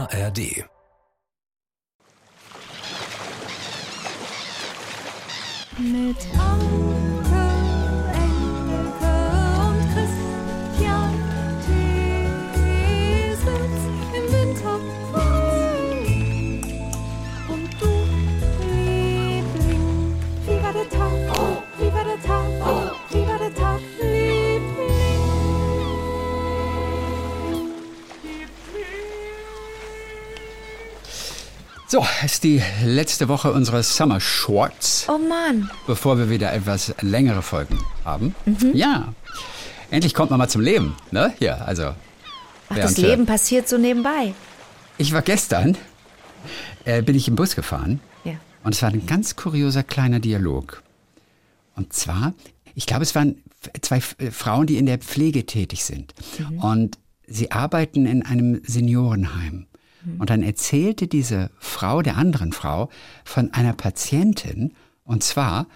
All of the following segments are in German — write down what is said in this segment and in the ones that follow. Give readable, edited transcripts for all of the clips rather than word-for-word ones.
ARD. Mit Anke, Engelke und Christian Thiesens im Winter und du, Liebling, wie war der Tag, wie war der Tag, wie war der Tag, Liebling. So, es ist die letzte Woche unseres Summer Shorts. Oh Mann. Bevor wir wieder etwas längere Folgen haben. Ja, endlich kommt man mal zum Leben. Ne? Hier, also. Ach, das Leben passiert so nebenbei. Ich war gestern, bin ich im Bus gefahren. Ja. Und es war ein ganz kurioser kleiner Dialog. Und zwar, ich glaube, es waren zwei Frauen, die in der Pflege tätig sind. Und sie arbeiten in einem Seniorenheim. Und dann erzählte diese Frau, der anderen Frau, von einer Patientin, und zwar,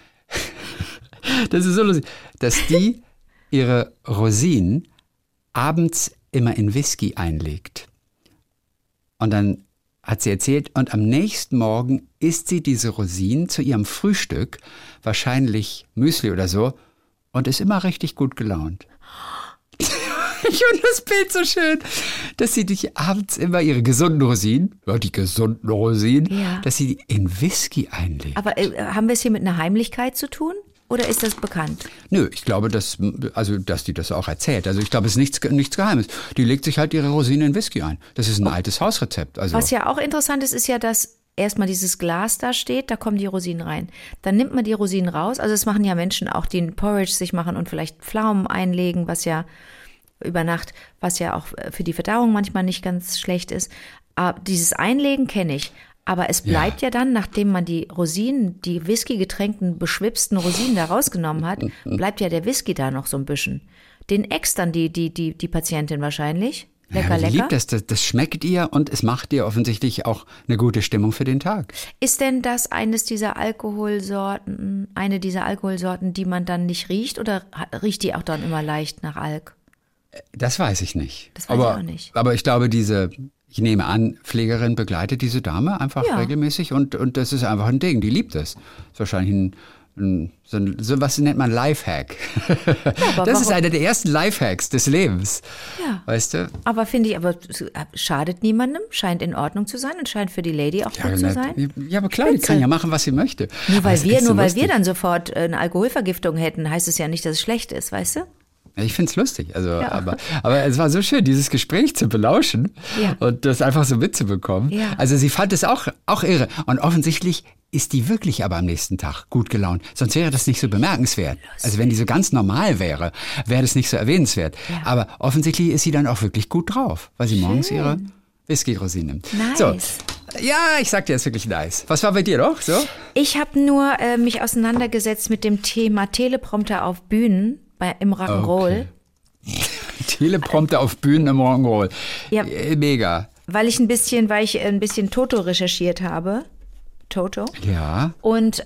das ist so lustig, dass die ihre Rosinen abends immer in Whisky einlegt. Und dann hat sie erzählt, und am nächsten Morgen isst sie diese Rosinen zu ihrem Frühstück, wahrscheinlich Müsli oder so, und ist immer richtig gut gelaunt. Ich finde das Bild so schön, dass sie dich abends immer ihre gesunden Rosinen, dass sie die in Whisky einlegt. Aber haben wir es hier mit einer Heimlichkeit zu tun? Oder ist das bekannt? Nö, ich glaube, dass die das auch erzählt. Also ich glaube, es ist nichts Geheimes. Die legt sich halt ihre Rosinen in Whisky ein. Das ist ein altes Hausrezept. Also. Was ja auch interessant ist, ist ja, dass erstmal dieses Glas da steht, da kommen die Rosinen rein. Dann nimmt man die Rosinen raus. Also das machen ja Menschen auch, die einen Porridge sich machen und vielleicht Pflaumen einlegen, was ja über Nacht, was ja auch für die Verdauung manchmal nicht ganz schlecht ist. Aber dieses Einlegen kenne ich. Aber es bleibt ja dann, nachdem man die Rosinen, die Whisky-getränkten, beschwipsten Rosinen da rausgenommen hat, bleibt ja der Whisky da noch so ein bisschen. Den äxt dann die Patientin wahrscheinlich. Lecker. Die liebt das schmeckt ihr und es macht ihr offensichtlich auch eine gute Stimmung für den Tag. Ist denn das eine dieser Alkoholsorten, die man dann nicht riecht, oder riecht die auch dann immer leicht nach Alk? Das weiß ich nicht. Das weiß ich auch nicht. Aber ich glaube, ich nehme an, Pflegerin begleitet diese Dame einfach regelmäßig und das ist einfach ein Ding. Die liebt das. Das ist wahrscheinlich so was nennt man Lifehack. Ja, das ist einer der ersten Lifehacks des Lebens. Ja. Weißt du? Aber schadet niemandem, scheint in Ordnung zu sein und scheint für die Lady auch gut zu sein. Ja, aber klar, die kann ja machen, was sie möchte. Nur weil wir dann sofort eine Alkoholvergiftung hätten, heißt es ja nicht, dass es schlecht ist, weißt du? Ich finde es lustig, aber es war so schön, dieses Gespräch zu belauschen und das einfach so mitzubekommen. Ja. Also sie fand es auch irre und offensichtlich ist die wirklich aber am nächsten Tag gut gelaunt. Sonst wäre das nicht so bemerkenswert. Lustig. Also wenn die so ganz normal wäre das nicht so erwähnenswert. Ja. Aber offensichtlich ist sie dann auch wirklich gut drauf, weil sie morgens ihre Whisky-Rosinen nimmt. Nice. So. Ja, ich sag dir, es ist wirklich nice. Was war bei dir doch so? Ich habe nur mich auseinandergesetzt mit dem Thema Teleprompter auf Bühnen. Im Rock'n'Roll. Okay. Teleprompter auf Bühnen im Rock'n'Roll. Ja, mega. Weil ich ein bisschen Toto recherchiert habe. Toto. Ja. Und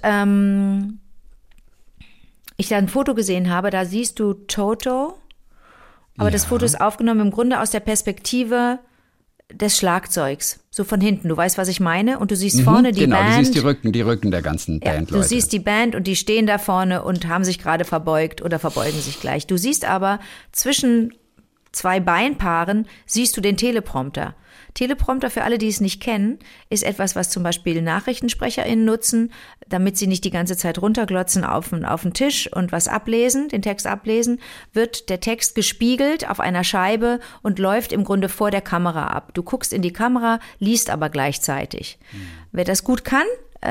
ich da ein Foto gesehen habe, da siehst du Toto. Aber das Foto ist aufgenommen im Grunde aus der Perspektive des Schlagzeugs. So von hinten. Du weißt, was ich meine? Und du siehst vorne die Band. Genau, du siehst die Rücken der ganzen Bandleute. Du siehst die Band und die stehen da vorne und haben sich gerade verbeugt oder verbeugen sich gleich. Du siehst aber zwischen zwei Beinpaaren siehst du den Teleprompter. Teleprompter, für alle, die es nicht kennen, ist etwas, was zum Beispiel NachrichtensprecherInnen nutzen, damit sie nicht die ganze Zeit runterglotzen auf den Tisch und was ablesen, den Text ablesen, wird der Text gespiegelt auf einer Scheibe und läuft im Grunde vor der Kamera ab. Du guckst in die Kamera, liest aber gleichzeitig. Wer das gut kann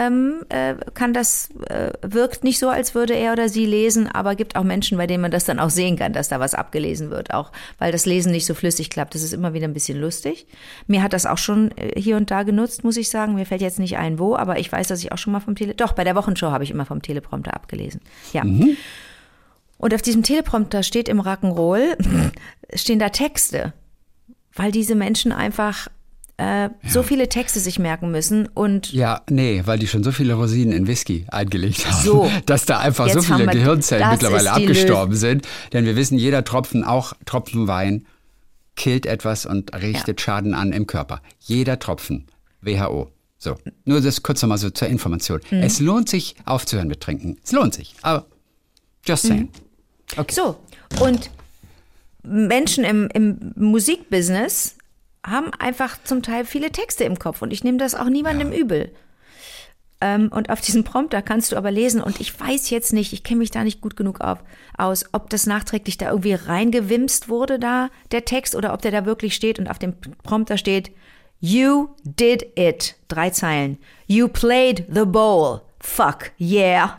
wirkt nicht so, als würde er oder sie lesen, aber gibt auch Menschen, bei denen man das dann auch sehen kann, dass da was abgelesen wird, auch weil das Lesen nicht so flüssig klappt. Das ist immer wieder ein bisschen lustig. Mir hat das auch schon hier und da genutzt, muss ich sagen. Mir fällt jetzt nicht ein, wo, aber ich weiß, dass ich auch schon mal bei der Wochenshow habe ich immer vom Teleprompter abgelesen. Ja. Und auf diesem Teleprompter steht im Rock'n'Roll, stehen da Texte, weil diese Menschen einfach so viele Texte sich merken müssen und weil die schon so viele Rosinen in Whisky eingelegt haben, dass da einfach so viele Gehirnzellen mittlerweile abgestorben sind. Denn wir wissen, jeder Tropfen, auch Tropfen Wein, killt etwas und richtet Schaden an im Körper. Jeder Tropfen. WHO. So, nur das kurz nochmal so zur Information. Es lohnt sich aufzuhören mit Trinken. Es lohnt sich, aber just saying. Okay. So, und Menschen im Musikbusiness haben einfach zum Teil viele Texte im Kopf und ich nehme das auch niemandem übel. Und auf diesem Prompter kannst du aber lesen und ich weiß jetzt nicht, ich kenne mich da nicht gut genug aus, ob das nachträglich da irgendwie reingewimst wurde da, der Text, oder ob der da wirklich steht und auf dem Prompter steht, You did it. 3 Zeilen. You played the bowl. Fuck, yeah.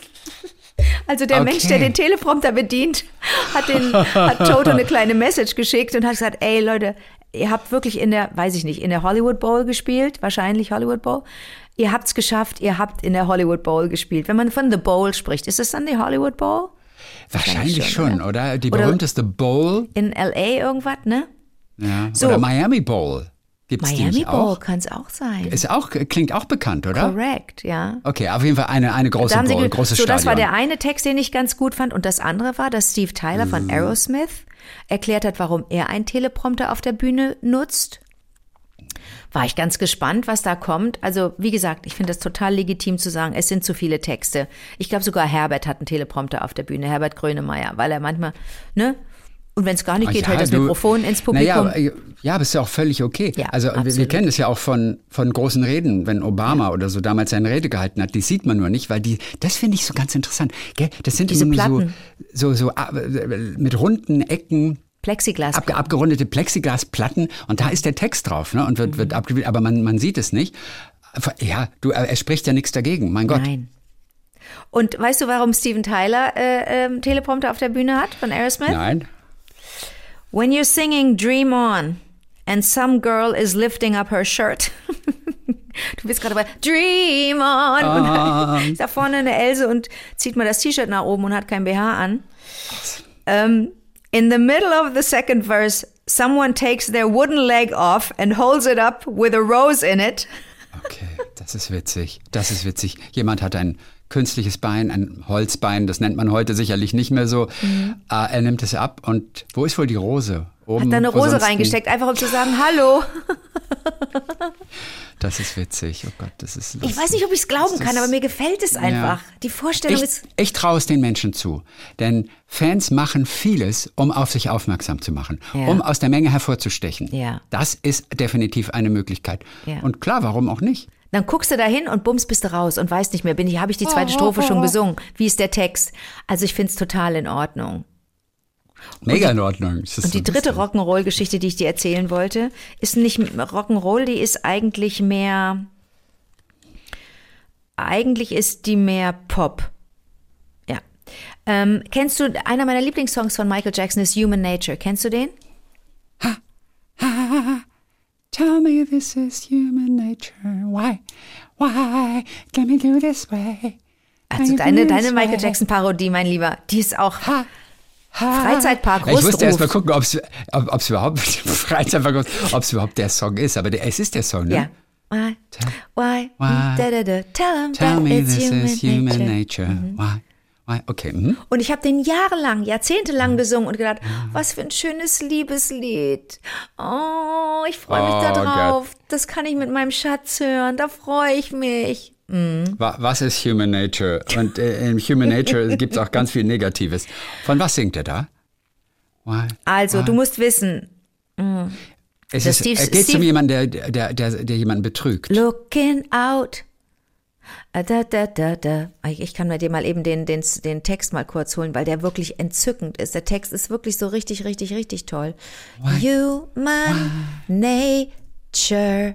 Also der Mensch, der den Teleprompter bedient, hat Toto eine kleine Message geschickt und hat gesagt, ey Leute, ihr habt wirklich in der Hollywood Bowl gespielt, wahrscheinlich Hollywood Bowl. Ihr habt's geschafft, ihr habt in der Hollywood Bowl gespielt. Wenn man von The Bowl spricht, ist das dann die Hollywood Bowl? Wahrscheinlich schon, oder? Die berühmteste Bowl. In L.A. irgendwas, ne? Ja. So. Oder Miami Bowl. Gibt's Miami Bowl auch? kann es auch sein. Klingt auch bekannt, oder? Correct, ja. Okay, auf jeden Fall eine große Bowl, großes Stadion. Das war der eine Text, den ich ganz gut fand. Und das andere war, dass Steve Tyler von Aerosmith erklärt hat, warum er einen Teleprompter auf der Bühne nutzt. War ich ganz gespannt, was da kommt. Also, wie gesagt, ich finde das total legitim zu sagen, es sind zu viele Texte. Ich glaube, sogar Herbert hat einen Teleprompter auf der Bühne, Herbert Grönemeyer, weil er manchmal, ne? Und wenn es gar nicht geht, hält das Mikrofon ins Publikum. Ja, aber ist ja auch völlig okay. Ja, also wir kennen es ja auch von großen Reden, wenn Obama oder so damals seine Rede gehalten hat, die sieht man nur nicht, weil das finde ich so ganz interessant. Gell? Das sind diese Platten. So mit runden Ecken. Plexiglas. Abgerundete Plexiglasplatten und da ist der Text drauf, ne? Und wird abgebildet, aber man sieht es nicht. Ja, er spricht ja nichts dagegen, mein Gott. Nein. Und weißt du, warum Steven Tyler Teleprompter auf der Bühne hat von Aerosmith? Nein. When you're singing Dream On and some girl is lifting up her shirt. Du bist gerade bei Dream On. Und dann ist da vorne eine Else und zieht mal das T-Shirt nach oben und hat kein BH an. In the middle of the second verse, someone takes their wooden leg off and holds it up with a rose in it. Okay, das ist witzig. Jemand hat ein künstliches Bein, ein Holzbein, das nennt man heute sicherlich nicht mehr so. Er nimmt es ab und wo ist wohl die Rose? Oben, hat da eine Rose reingesteckt, einfach um zu sagen, hallo. Das ist witzig, oh Gott, das ist lustig. Ich weiß nicht, ob ich es glauben kann, aber mir gefällt es einfach. Ja. Die Vorstellung ist... Ich traue es den Menschen zu, denn Fans machen vieles, um auf sich aufmerksam zu machen, um aus der Menge hervorzustechen. Ja. Das ist definitiv eine Möglichkeit. Ja. Und klar, warum auch nicht? Dann guckst du da hin und bums bist du raus und weißt nicht mehr, habe ich die zweite Strophe schon gesungen? Wie ist der Text? Also ich finde es total in Ordnung. Mega in Ordnung. Und die dritte Rock'n'Roll-Geschichte, die ich dir erzählen wollte, ist nicht Rock'n'Roll, die ist eigentlich ist die mehr Pop. Ja. Kennst du, einer meiner Lieblingssongs von Michael Jackson ist Human Nature. Kennst du den? Ha, ha, ha. Tell me this is human nature. Why can we do this way? Also deine Michael Jackson Parodie, mein Lieber, die ist auch Freizeitpark Rustruf. Ich musste erst mal gucken, ob es überhaupt Freizeitpark, ob es überhaupt der Song ist, aber es ist der Song, ne? Ja. Tell me this is human nature. Why? Okay. Und ich habe den jahrzehntelang gesungen und gedacht, was für ein schönes Liebeslied. Oh, ich freue mich da drauf. Gott. Das kann ich mit meinem Schatz hören. Da freue ich mich. Was ist Human Nature? Und in Human Nature gibt es auch ganz viel Negatives. Von was singt er da? Du musst wissen. Es geht um jemanden, der jemanden betrügt. Looking out. Ich kann mir dir mal eben den Text mal kurz holen, weil der wirklich entzückend ist. Der Text ist wirklich so richtig, richtig, richtig toll. Human Nature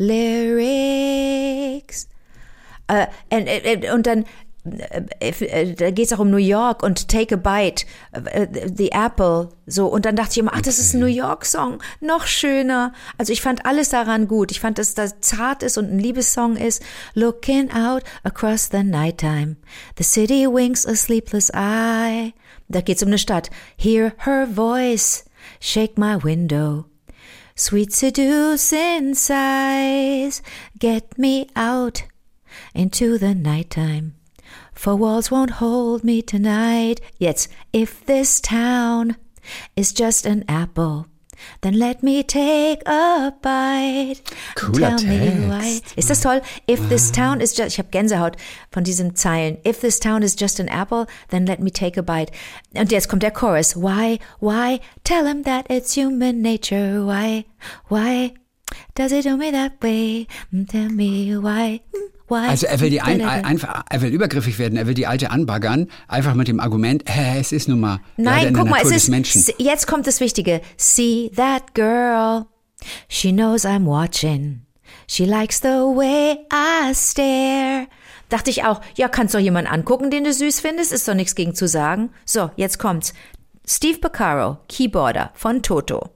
Lyrics. Und dann da geht es auch um New York und Take a Bite, The Apple, so. Und dann dachte ich immer, das ist ein New York-Song, noch schöner. Also ich fand alles daran gut. Ich fand, dass das zart ist und ein Liebessong ist. Looking out across the nighttime, the city winks a sleepless eye. Da geht's um eine Stadt. Hear her voice, shake my window. Sweet seducing sighs, get me out into the nighttime. For walls won't hold me tonight. Jetzt, if this town is just an apple, then let me take a bite. Cooler Tell me Text. why. Ist das toll? If this town is just, ich habe Gänsehaut von diesen Zeilen. If this town is just an apple, then let me take a bite. Und jetzt kommt der Chorus. Why, tell him that it's human nature. Why does it do me that way? Tell me why. Also er will er will übergriffig werden, er will die Alte anbaggern, einfach mit dem Argument, es ist nun mal Nein, guck mal, Menschen. Jetzt kommt das Wichtige. See that girl, she knows I'm watching. She likes the way I stare. Dachte ich auch, ja, kannst doch jemanden angucken, den du süß findest, ist doch nichts gegen zu sagen. So, jetzt kommt's. Steve Porcaro, Keyboarder von Toto,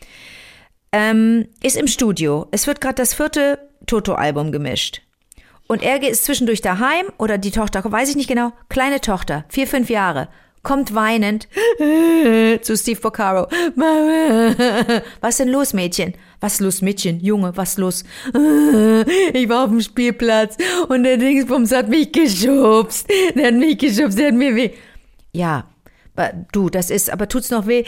ist im Studio. Es wird gerade das 4. Toto-Album gemischt. Und er ist zwischendurch daheim, oder die Tochter, weiß ich nicht genau, kleine Tochter, 4, 5 Jahre, kommt weinend zu Steve Porcaro. Was denn los, Mädchen? Was los, Mädchen? Junge, was los? Ich war auf dem Spielplatz und der Dingsbums hat mich geschubst. Der hat mir weh. Ja, du, das ist, aber tut's noch weh?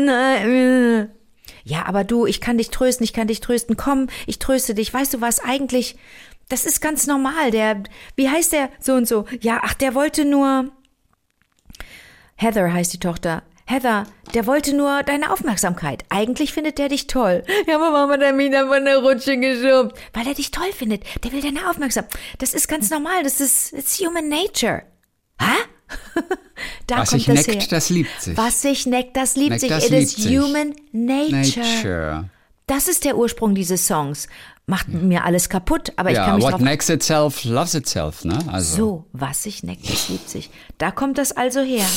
Ja, aber du, ich kann dich trösten. Komm, ich tröste dich. Weißt du was, eigentlich... Das ist ganz normal, wie heißt der so und so? Ja, ach, der wollte nur, Heather heißt die Tochter. Heather, der wollte nur deine Aufmerksamkeit. Eigentlich findet der dich toll. Ja, aber warum hat er mich da von der Rutsche geschoben? Weil er dich toll findet. Der will deine Aufmerksamkeit. Das ist ganz normal. It's human nature. Hä? Was sich neckt, das liebt sich. Was sich neckt, das liebt sich. It is human nature. Das ist der Ursprung dieses Songs. Macht mir alles kaputt, aber ich kann mich what necks itself, loves itself, ne? Also. So, was sich neckt, das liebt sich. Da kommt das also her.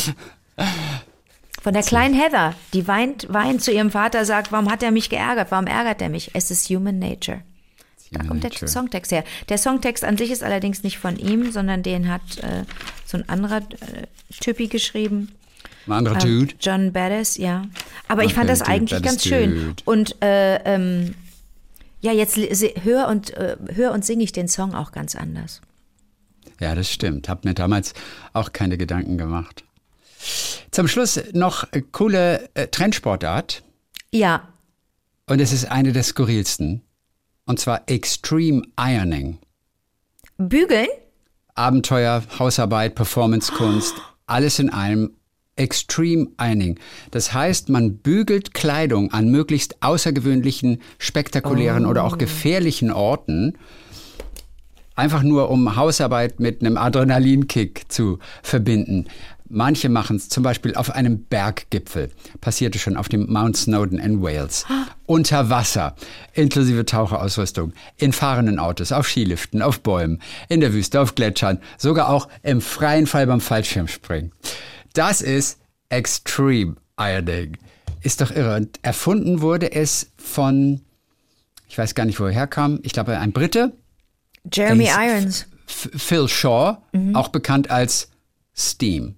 Von der kleinen Heather, die weint zu ihrem Vater, sagt, warum hat er mich geärgert, warum ärgert er mich? Es ist human nature. Da kommt der Songtext her. Der Songtext an sich ist allerdings nicht von ihm, sondern den hat so ein anderer Typi geschrieben. Ein anderer Dude? John Bettis, ja. Aber ich fand das eigentlich ganz schön. Und ja, jetzt hör und singe ich den Song auch ganz anders. Ja, das stimmt. Hab mir damals auch keine Gedanken gemacht. Zum Schluss noch coole Trendsportart. Ja. Und es ist eine der skurrilsten. Und zwar Extreme Ironing. Bügeln? Abenteuer, Hausarbeit, Performancekunst, alles in einem. Extreme Ironing. Das heißt, man bügelt Kleidung an möglichst außergewöhnlichen, spektakulären oder auch gefährlichen Orten, einfach nur um Hausarbeit mit einem Adrenalinkick zu verbinden. Manche machen es zum Beispiel auf einem Berggipfel, passierte schon auf dem Mount Snowdon in Wales, unter Wasser, inklusive Taucherausrüstung, in fahrenden Autos, auf Skiliften, auf Bäumen, in der Wüste, auf Gletschern, sogar auch im freien Fall beim Fallschirmspringen. Das ist Extreme Ironing. Ist doch irre. Und erfunden wurde es von, ich weiß gar nicht, wo er herkam, ich glaube, ein Brite. Jeremy Irons. Phil Shaw, auch bekannt als Steam.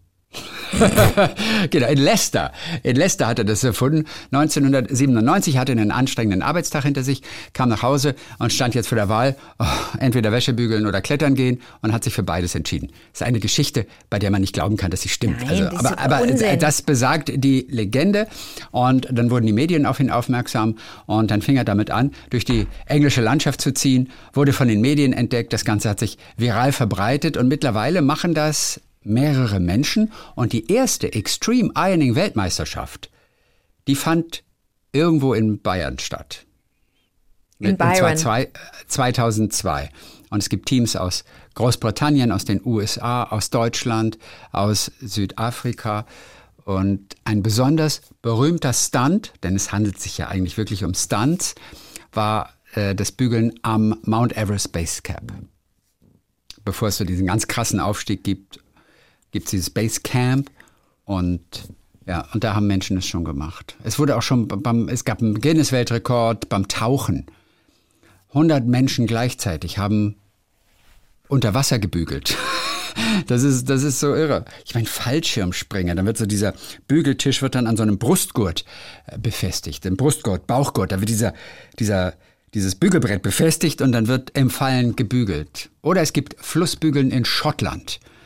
Genau, in Leicester. In Leicester hat er das erfunden. 1997 hatte er einen anstrengenden Arbeitstag hinter sich, kam nach Hause und stand jetzt vor der Wahl, entweder Wäsche bügeln oder klettern gehen, und hat sich für beides entschieden. Das ist eine Geschichte, bei der man nicht glauben kann, dass sie stimmt. Nein, also, aber das besagt die Legende, und dann wurden die Medien auf ihn aufmerksam und dann fing er damit an, durch die englische Landschaft zu ziehen, wurde von den Medien entdeckt, das Ganze hat sich viral verbreitet und mittlerweile machen das mehrere Menschen, und die erste Extreme Ironing Weltmeisterschaft, die fand irgendwo in Bayern statt. In Byron. 2002. Und es gibt Teams aus Großbritannien, aus den USA, aus Deutschland, aus Südafrika. Und ein besonders berühmter Stunt, denn es handelt sich ja eigentlich wirklich um Stunts, war das Bügeln am Mount Everest Base Camp. Bevor es so diesen ganz krassen Aufstieg gibt es dieses Base Camp, und ja, und da haben Menschen es schon gemacht. Es wurde auch schon es gab einen Guinness-Weltrekord beim Tauchen. 100 Menschen gleichzeitig haben unter Wasser gebügelt. Das ist so irre. Ich meine, Fallschirmspringer, dann wird so dieser Bügeltisch wird dann an so einem Brustgurt befestigt. Ein Brustgurt, Bauchgurt, da wird dieses Bügelbrett befestigt und dann wird im Fallen gebügelt. Oder es gibt Flussbügeln in Schottland.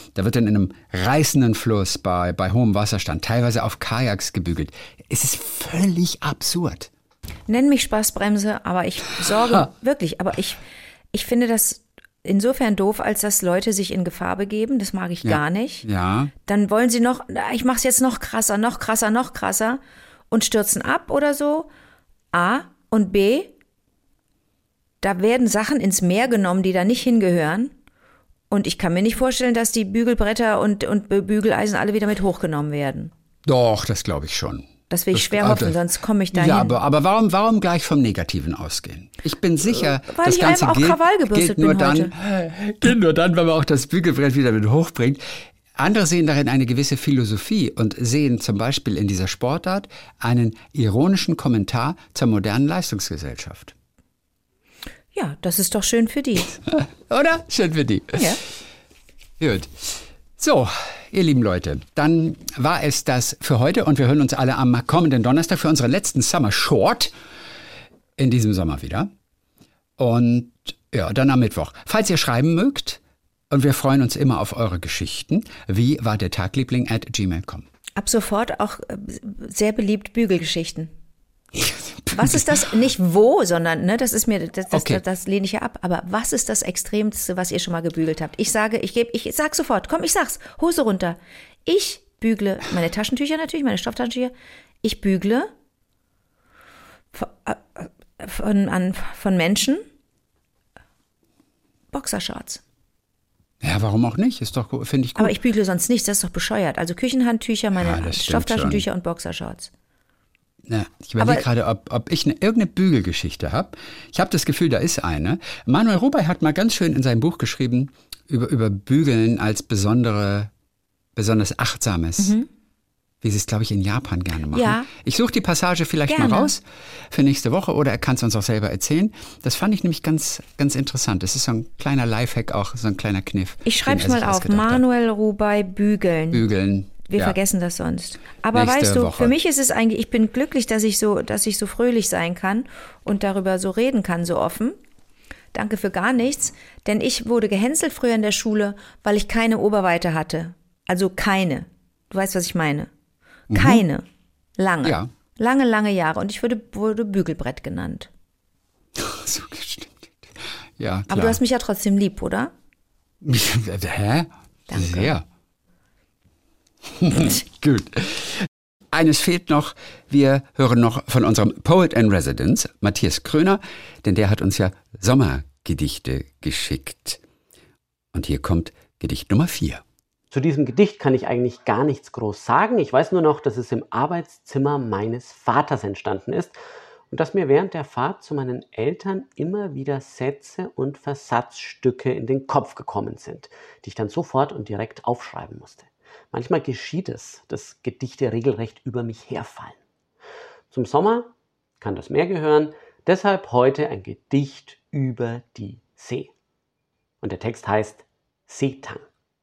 Da wird dann in einem reißenden Fluss bei hohem Wasserstand, teilweise auf Kajaks gebügelt. Es ist völlig absurd. Nenn mich Spaßbremse, aber ich sorge wirklich, aber ich finde das insofern doof, als dass Leute sich in Gefahr begeben. Das mag ich gar nicht. Ja. Dann wollen sie ich mache es jetzt noch krasser, noch krasser, noch krasser und stürzen ab oder so. A. Und B. Da werden Sachen ins Meer genommen, die da nicht hingehören. Und ich kann mir nicht vorstellen, dass die Bügelbretter und Bügeleisen alle wieder mit hochgenommen werden. Doch, das glaube ich schon. Das will ich schwer hoffen, sonst komme ich dahin. Ja, aber warum gleich vom Negativen ausgehen? Ich bin sicher, weil das ich Ganze einfach auch Krawall gebürstet gilt nur bin gilt nur dann, wenn man auch das Bügelbrett wieder mit hochbringt. Andere sehen darin eine gewisse Philosophie und sehen zum Beispiel in dieser Sportart einen ironischen Kommentar zur modernen Leistungsgesellschaft. Ja, das ist doch schön für die. Oder? Schön für die. Ja. Gut. So, ihr lieben Leute, dann war es das für heute und wir hören uns alle am kommenden Donnerstag für unseren letzten Summer Short in diesem Sommer wieder. Und ja, dann am Mittwoch. Falls ihr schreiben mögt, und wir freuen uns immer auf eure Geschichten, wie war der Tagliebling@gmail.com. Ab sofort auch sehr beliebt Bügelgeschichten. Was ist das? Nicht wo, sondern, ne, das ist mir, das lehne ich ja ab. Aber was ist das Extremste, was ihr schon mal gebügelt habt? Ich sag sofort, komm, ich sag's, Hose runter. Ich bügle meine Taschentücher natürlich, meine Stofftaschentücher. Ich bügle von Menschen Boxershorts. Ja, warum auch nicht? Ist doch, finde ich gut. Aber ich bügle sonst nichts, das ist doch bescheuert. Also Küchenhandtücher, meine Stofftaschentücher und Boxershorts. Ja, ich überlege gerade, ob ich irgendeine Bügelgeschichte habe. Ich habe das Gefühl, da ist eine. Manuel Rubey hat mal ganz schön in seinem Buch geschrieben über Bügeln als besonders Achtsames. Wie sie es, glaube ich, in Japan gerne machen. Ja. Ich suche die Passage vielleicht mal raus für nächste Woche oder er kann es uns auch selber erzählen. Das fand ich nämlich ganz, ganz interessant. Das ist so ein kleiner Lifehack, auch so ein kleiner Kniff. Ich schreibe es mal auf. Manuel Rubey, Bügeln. Bügeln. Wir vergessen das sonst. Aber Nächste weißt du, Woche. für mich ist es eigentlich, ich bin glücklich, dass ich so fröhlich sein kann und darüber so reden kann, so offen. Danke für gar nichts, denn ich wurde gehänselt früher in der Schule, weil ich keine Oberweite hatte. Also keine. Du weißt, was ich meine. Keine. Lange. Ja. Lange Jahre. Und ich wurde Bügelbrett genannt. So gestimmt. Ja, klar. Aber du hast mich ja trotzdem lieb, oder? Hä? Danke. Sehr. Gut. Eines fehlt noch. Wir hören noch von unserem Poet in Residence, Matthias Kröner, denn der hat uns ja Sommergedichte geschickt. Und hier kommt Gedicht Nummer 4. Zu diesem Gedicht kann ich eigentlich gar nichts groß sagen. Ich weiß nur noch, dass es im Arbeitszimmer meines Vaters entstanden ist und dass mir während der Fahrt zu meinen Eltern immer wieder Sätze und Versatzstücke in den Kopf gekommen sind, die ich dann sofort und direkt aufschreiben musste. Manchmal geschieht es, dass Gedichte regelrecht über mich herfallen. Zum Sommer kann das Meer gehören, deshalb heute ein Gedicht über die See. Und der Text heißt Seetang.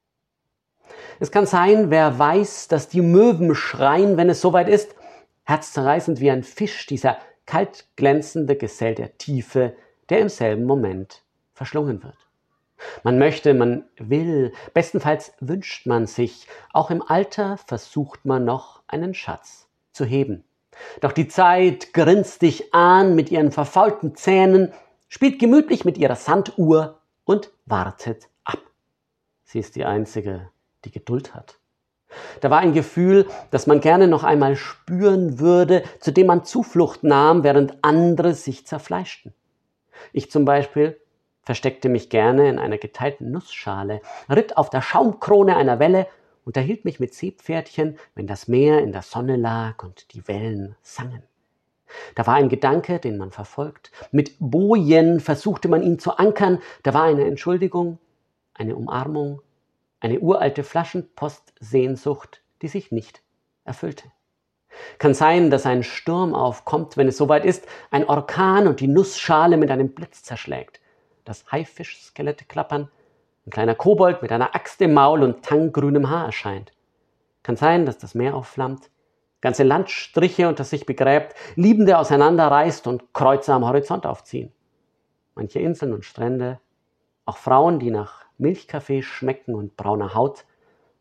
Es kann sein, wer weiß, dass die Möwen schreien, wenn es soweit ist, herzzerreißend wie ein Fisch, dieser kalt glänzende Gesell der Tiefe, der im selben Moment verschlungen wird. Man möchte, man will, bestenfalls wünscht man sich, auch im Alter versucht man noch einen Schatz zu heben. Doch die Zeit grinst dich an mit ihren verfaulten Zähnen, spielt gemütlich mit ihrer Sanduhr und wartet ab. Sie ist die Einzige, die Geduld hat. Da war ein Gefühl, das man gerne noch einmal spüren würde, zu dem man Zuflucht nahm, während andere sich zerfleischten. Ich zum Beispiel versteckte mich gerne in einer geteilten Nussschale, ritt auf der Schaumkrone einer Welle, unterhielt mich mit Seepferdchen, wenn das Meer in der Sonne lag und die Wellen sangen. Da war ein Gedanke, den man verfolgt. Mit Bojen versuchte man ihn zu ankern. Da war eine Entschuldigung, eine Umarmung, eine uralte Flaschenpost-Sehnsucht, die sich nicht erfüllte. Kann sein, dass ein Sturm aufkommt, wenn es soweit ist, ein Orkan und die Nussschale mit einem Blitz zerschlägt. Das Haifischskelette klappern, ein kleiner Kobold mit einer Axt im Maul und tanggrünem Haar erscheint. Kann sein, dass das Meer aufflammt, ganze Landstriche unter sich begräbt, Liebende auseinanderreißt und Kreuze am Horizont aufziehen. Manche Inseln und Strände, auch Frauen, die nach Milchkaffee schmecken und brauner Haut,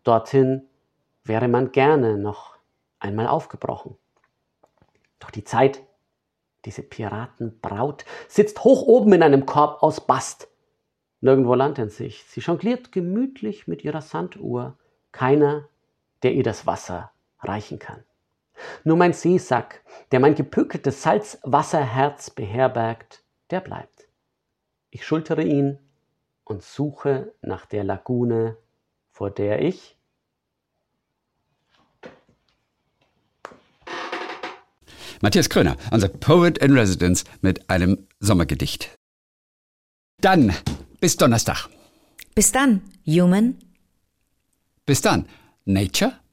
dorthin wäre man gerne noch einmal aufgebrochen. Doch die Zeit, diese Piratenbraut, sitzt hoch oben in einem Korb aus Bast. Nirgendwo Land in Sicht. Sie jongliert gemütlich mit ihrer Sanduhr. Keiner, der ihr das Wasser reichen kann. Nur mein Seesack, der mein gepökeltes Salzwasserherz beherbergt, der bleibt. Ich schultere ihn und suche nach der Lagune, vor der ich Matthias Kröner, unser Poet in Residence mit einem Sommergedicht. Dann, bis Donnerstag. Bis dann, Human. Bis dann, Nature.